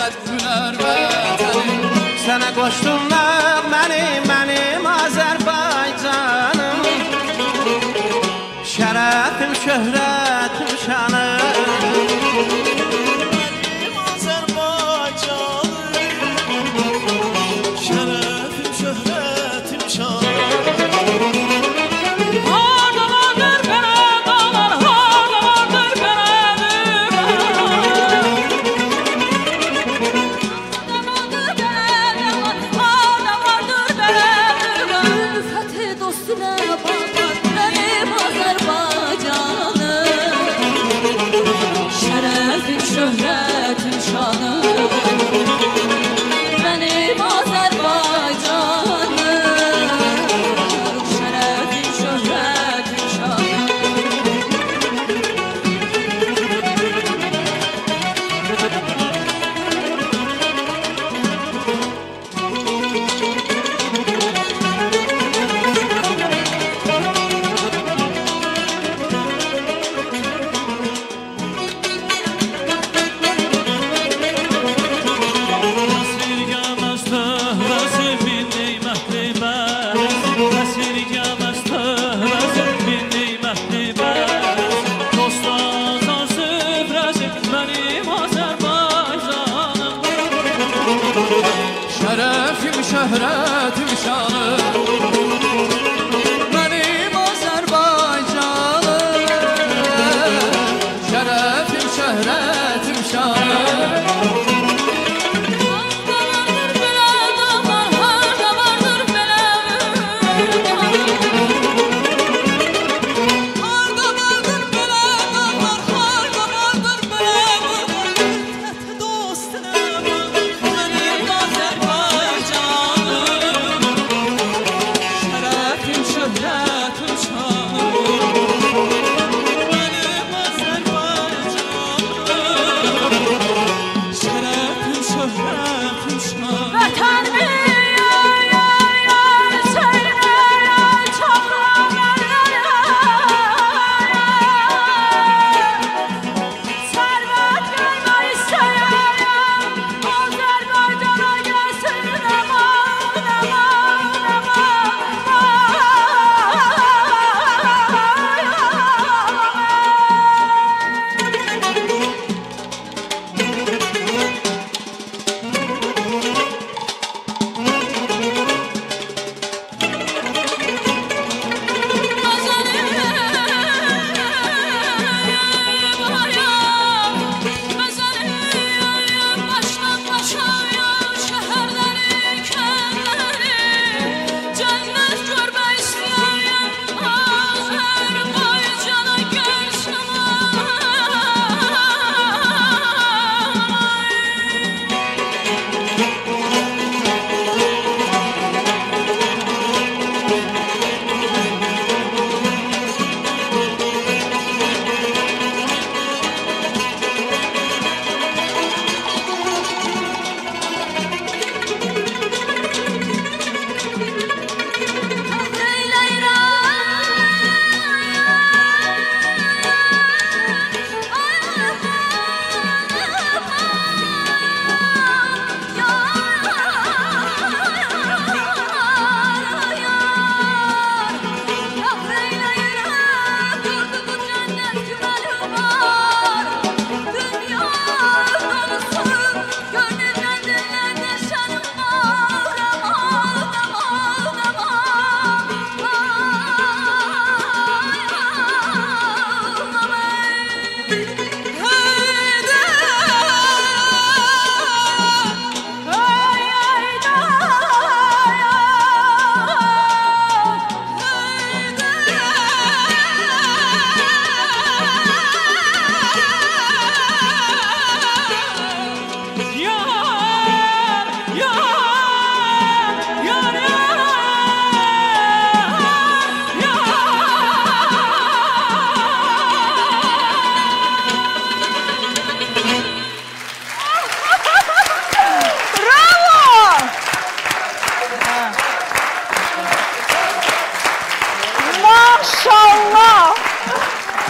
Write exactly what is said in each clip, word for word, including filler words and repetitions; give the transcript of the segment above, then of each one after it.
hörmət gülər vətənim. Sənə qoşdumlar mənim, mənim Azərbaycanım. Şərəfim, şöhrətim, şanım. Mənim Azərbaycanım. Şərəfim, şöhrətim, şanım. Şərəfim, şöhrətim, şanım. Mənim Azərbaycanım. Şərəfim, şöhrətim, şanım.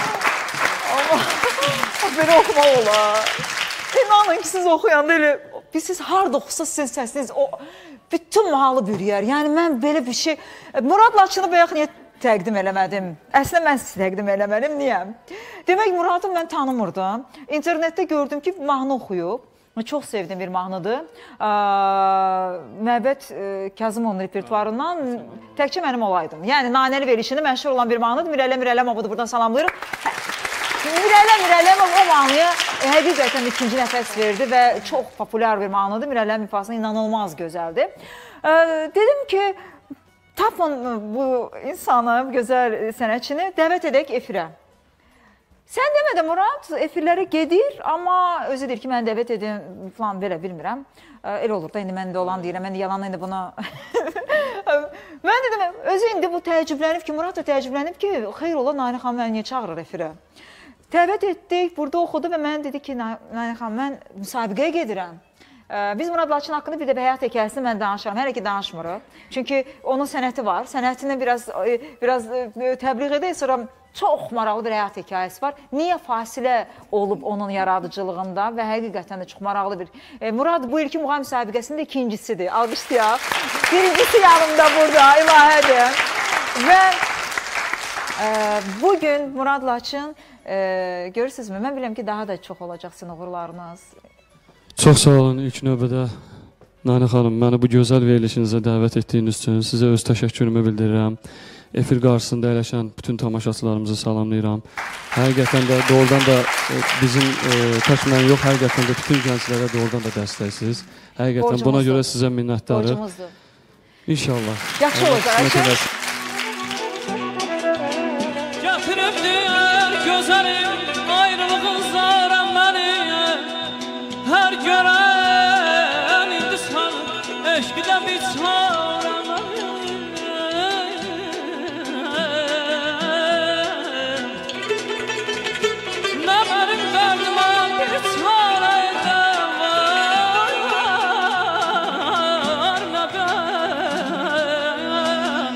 belə oxumaq olar. İnanın ki, siz oxuyanda elə Biz siz harda oxusa sizin səsiniz o bütün mahalı bürüyər. Yəni mən belə bir şey Murad Laçını bayaq niyə təqdim eləmədim? Əslində mən sizi təqdim eləmədim. Niyə? Demək Muradı mən tanımırdım. İnternetdə gördüm ki, mahnı oxuyub. Çox sevdim bir mahnıdır. Məbəd Kazımovun repertuarından təkcə mənim olaydım. Yəni nanəli verişində məşhur olan bir mahnıdır. Mirələ Mirələmovu da buradan salamlayırıq. Mirələ Mirələmov o mahnıya həqiqətən ikinci nəfəs verdi və çox populyar bir mahnıdır. Mirələ ifasına inanılmaz gözəldir. Dedim ki, tapın bu insanı, bu gözəl sənətçini dəvət edək efirə. Sən demə Murad, efirlərə gedir, amma özü deyir ki, mən dəvət edim falan belə bilmirəm. Elə olur da, indi məndə olan deyirəm, mən yalanla indi buna... Mən dedim, özü indi bu təəccüblənib ki, Murad da təəccüblənib ki, xeyr ola, Narinə xanım məni niyə çağırır efirə? Dəvət etdik, burada oxudu və mən dedi ki, Narinə xanım, mən müsabiqəyə gedirəm. Biz Murad Laçın haqqında bir də həyat hekayəsini mən danışıram, hələ ki danışmırıq. Çünki onun sənəti var, sənətini biraz təbliğ edək, sonra çox maraqlı bir həyat hekayəsi var. Niyə fasilə olub onun yaradıcılığında və həqiqətən də çox maraqlı bir... Murad bu ilki muğam müsabiqəsində ikincisidir, alqışlayaq. Birincisi yanımda burada, ilahədir. Və bugün Murad Laçın, görürsünüzmü, mən biləm ki, daha da çox olacaq sizin uğurlarınız. Çox sağ olun ilk növbədə Narinə xanım, məni bu gözəl verilişinizə dəvət etdiyiniz üçün sizə öz təşəkkürümü bildirirəm. Efir qarşısında əyləşən bütün tamaşaçılarımızı salamlayıram. Həqiqətən də doğrudan da bizim tək mən yox, həqiqətən də bütün gənclərə doğrudan da dəstəksiniz. Həqiqətən buna görə sizə minnətdarıq. Borcumuzdur. İnşallah. Yaxşı olacaq. Gətiribdir gözəlim ayrılığın zaram məni. Hər görən indi sən eşqdən bir çarəm məni. Nə mənim dərdimə bir çarə edən var, nə mən.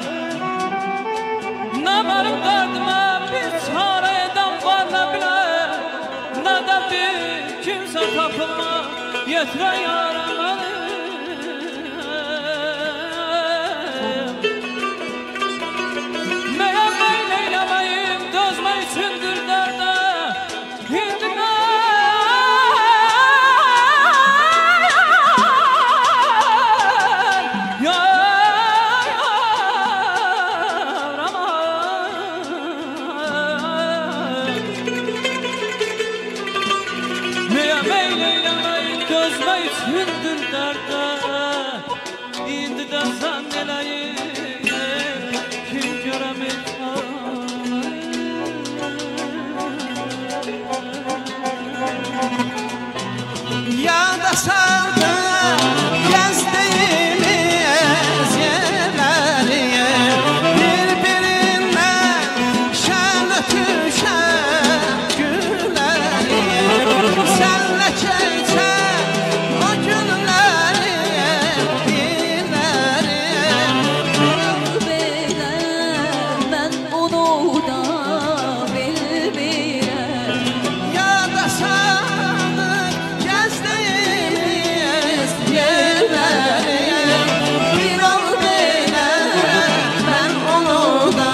Nə mənim dərdimə bir çarə edən var, nə bilən, nə də bir kimsə tapılma yetirə yarəm məni. Məyəm məyl eyləməyim dözmək üçündür dərdə. İndi mən məyəm məyl eyləməyim dözmək üçündür dərdə. İndi də sən eləyim kim görəmir Yada saldım gezdiğimiz yerleri, birbirinden şanı düşen günleri. Senle geçen o günleri, günleri. Belə mən onu da bilmirəm. Yada saldım gezdiğimiz yerleri, bir an belə ben onu da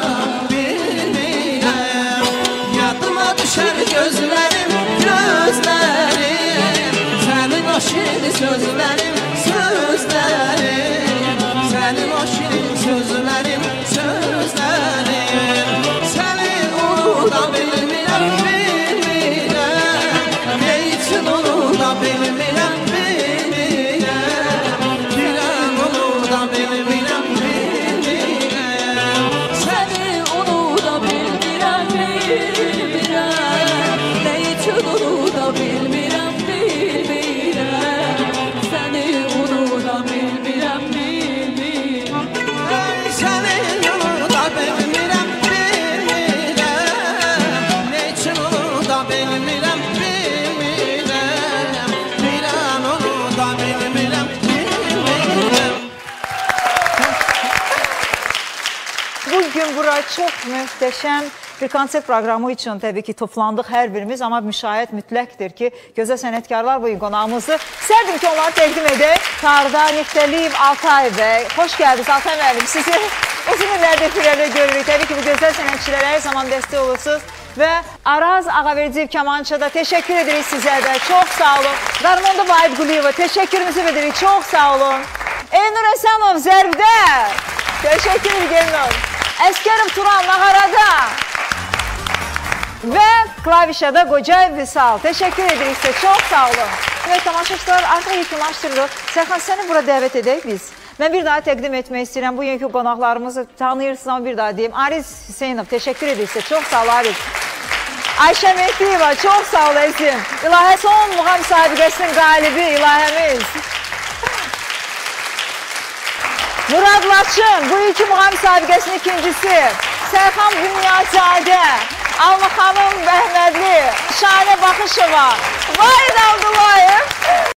bilmirəm. Yadıma düşer gözlerim, gözlerim, senin o şirin sözlerim, sözlerim, senin o şirin sözlerim, sözlerim. Seni unuda bilmirəm, bilmirəm, ne için unuda bilmirəm, bilmirəm, bilən unuda bilmirəm, bilmirəm. Səni onu da bilmirəm, bilmirəm. Nə üçün onu da bilmirəm, bilmirəm. Səni onu da bilmirəm, bilmirəm. Senin yolu da bilmirəm, bilmirəm, ne için onu da bilmirəm, bilmirəm, bilən onu da bilmirəm, bilmirəm. Bugün bura çox möhtəşəm Bir konsert proqramı üçün təbii ki, toplandıq hər birimiz, amma müşahiət mütləqdir ki, gözəl sənətkarlar bu gün qonağımızı istərdim ki, onları təqdim edək. Tarda Niftəliyev, Altay bəy, xoş gəldiniz Altay müəllim. Sizi uzun illərdir efirlərdə görürük. Təbii ki, bu gözəl sənətçilərə hər zaman dəstək olursunuz. Və Araz Ağaverdiyev Kamançada təşəkkür edirik sizə də. Çox sağ olun. Darmonda Vahid Quliyeva təşəkkürümüzü edirik. Çox sağ olun. Elnur Əsanov Zərbdə. Təşəkkür edirəm. Əskərov Turan Nağarada. Və klavişada Qocayev Vüsal. Təşəkkür edirik sizə. Çox sağ olun. Və tamaşaçılar artıq yekunlaşdırırıq. Sərxan, səni bura dəvət edək biz. Mən bir daha təqdim etmək istəyirəm. Bu yönki qonaqlarımızı tanıyırsınız ama bir daha deyim. Ariz Hüseynov, təşəkkür edirik sizə. Çox sağ ol Ariz. Ayşə Mehdiyeva, çox sağ ol əzim. İlahə son muğam müsabiqəsinin qalibi İlahəmiz. Murad Laçın, bu iki muğam müsabiqəsinin ikincisi. Sərxan Bünyazadə, Alma xanım Bəhmədli, Şahinə Baxışova, Vahid Abdullayev.